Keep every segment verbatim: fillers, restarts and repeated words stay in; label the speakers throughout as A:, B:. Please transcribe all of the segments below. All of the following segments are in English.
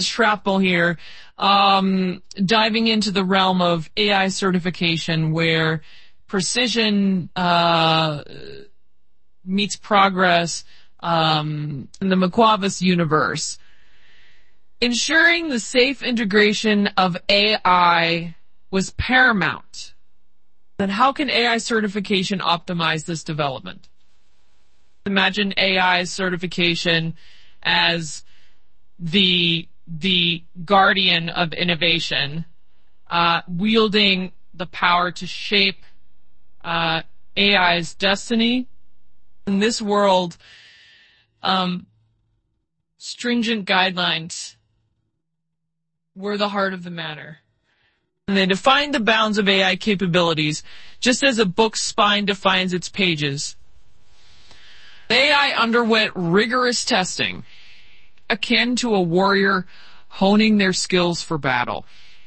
A: Shrapnel here, um, diving into the realm of A I certification where precision uh, meets progress um, in the McQuavis universe. Ensuring the safe integration of A I was paramount. Then how can A I certification optimize this development? Imagine A I certification as the the guardian of innovation, uh, wielding the power to shape uh, A I's destiny. In this world, um, stringent guidelines were the heart of the matter. And they defined the bounds of A I capabilities, just as a book's spine defines its pages. A I underwent rigorous testing, akin to a warrior honing their skills for battle.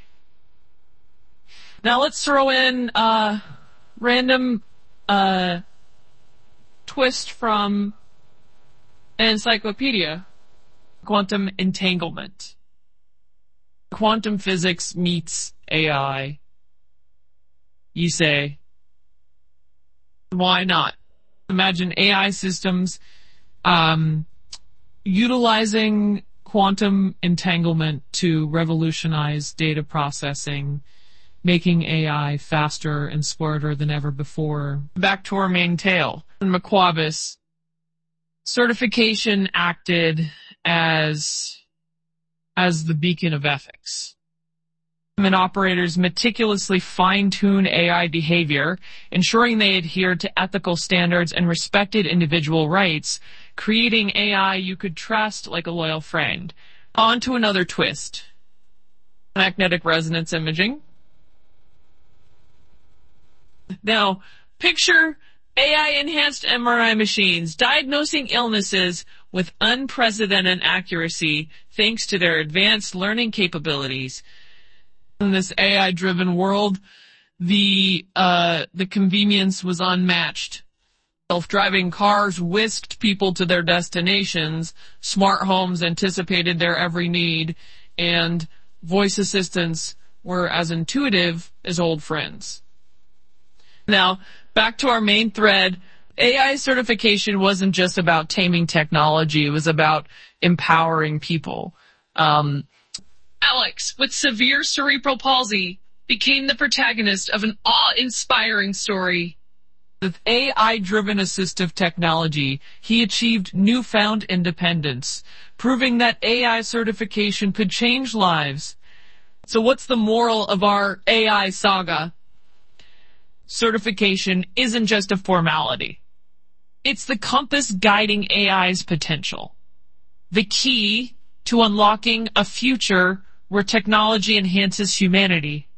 A: Now let's throw in a random uh, twist from an encyclopedia: quantum entanglement. Quantum physics meets A I. You say, why not? Imagine A I systems um, utilizing quantum entanglement to revolutionize data processing, making A I faster and smarter than ever before. Back to our main tale. In McQuavis, certification acted as, as the beacon of ethics. And operators meticulously fine-tune A I behavior, ensuring they adhered to ethical standards and respected individual rights, creating A I you could trust like a loyal friend. On to another twist. Magnetic resonance imaging. Now, picture A I-enhanced M R I machines diagnosing illnesses with unprecedented accuracy thanks to their advanced learning capabilities. In this A I-driven world, the uh, the convenience was unmatched. Self-driving cars whisked people to their destinations, smart homes anticipated their every need, and voice assistants were as intuitive as old friends. Now, back to our main thread. A I certification wasn't just about taming technology, it was about empowering people. Um, Alex, with severe cerebral palsy, became the protagonist of an awe-inspiring story. With A I-driven assistive technology, he achieved newfound independence, proving that A I certification could change lives. So what's the moral of our A I saga? Certification isn't just a formality. It's the compass guiding A I's potential. The key to unlocking a future where technology enhances humanity.